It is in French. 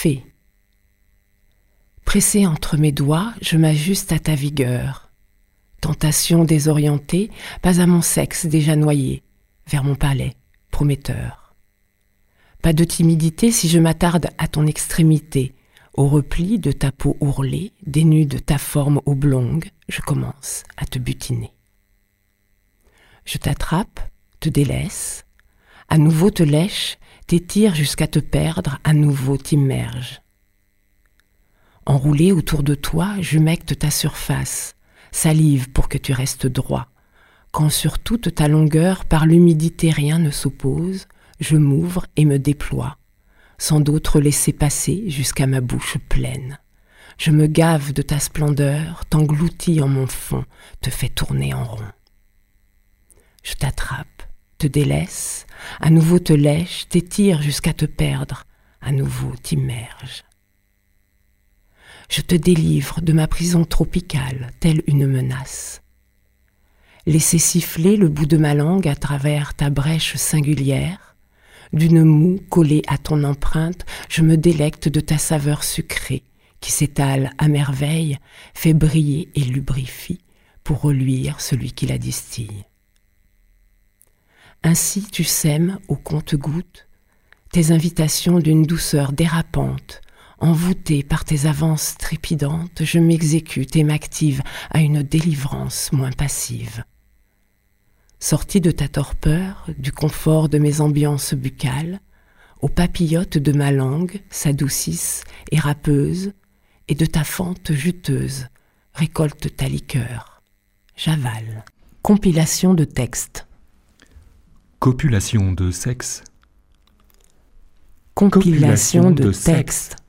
fée. Pressé entre mes doigts, je m'ajuste à ta vigueur. Tentation désorientée, pas à mon sexe déjà noyé, vers mon palais, prometteur. Pas de timidité si je m'attarde à ton extrémité, au repli de ta peau ourlée, dénue de ta forme oblongue, je commence à te butiner. Je t'attrape, te délaisse, à nouveau te lèche, t'étire jusqu'à te perdre, à nouveau t'immerge. Enroulé autour de toi, j'humecte ta surface, salive pour que tu restes droit. Quand sur toute ta longueur, par l'humidité rien ne s'oppose, je m'ouvre et me déploie, sans d'autre laisser passer jusqu'à ma bouche pleine. Je me gave de ta splendeur, t'engloutis en mon fond, te fais tourner en rond. Je t'attrape, te délaisse, à nouveau te lèche, t'étire jusqu'à te perdre, à nouveau t'immerge. Je te délivre de ma prison tropicale, telle une menace. Laissez siffler le bout de ma langue à travers ta brèche singulière. D'une moue collée à ton empreinte, je me délecte de ta saveur sucrée, qui s'étale à merveille, fait briller et lubrifie pour reluire celui qui la distille. Ainsi tu sèmes au compte-gouttes tes invitations d'une douceur dérapante. Envoûtée par tes avances trépidantes, je m'exécute et m'active à une délivrance moins passive. Sortie de ta torpeur, du confort de mes ambiances buccales, aux papillotes de ma langue s'adoucissent et râpeuses, et de ta fente juteuse récolte ta liqueur. J'avale. Compilation de textes. Copulation de sexe. Compilation de textes.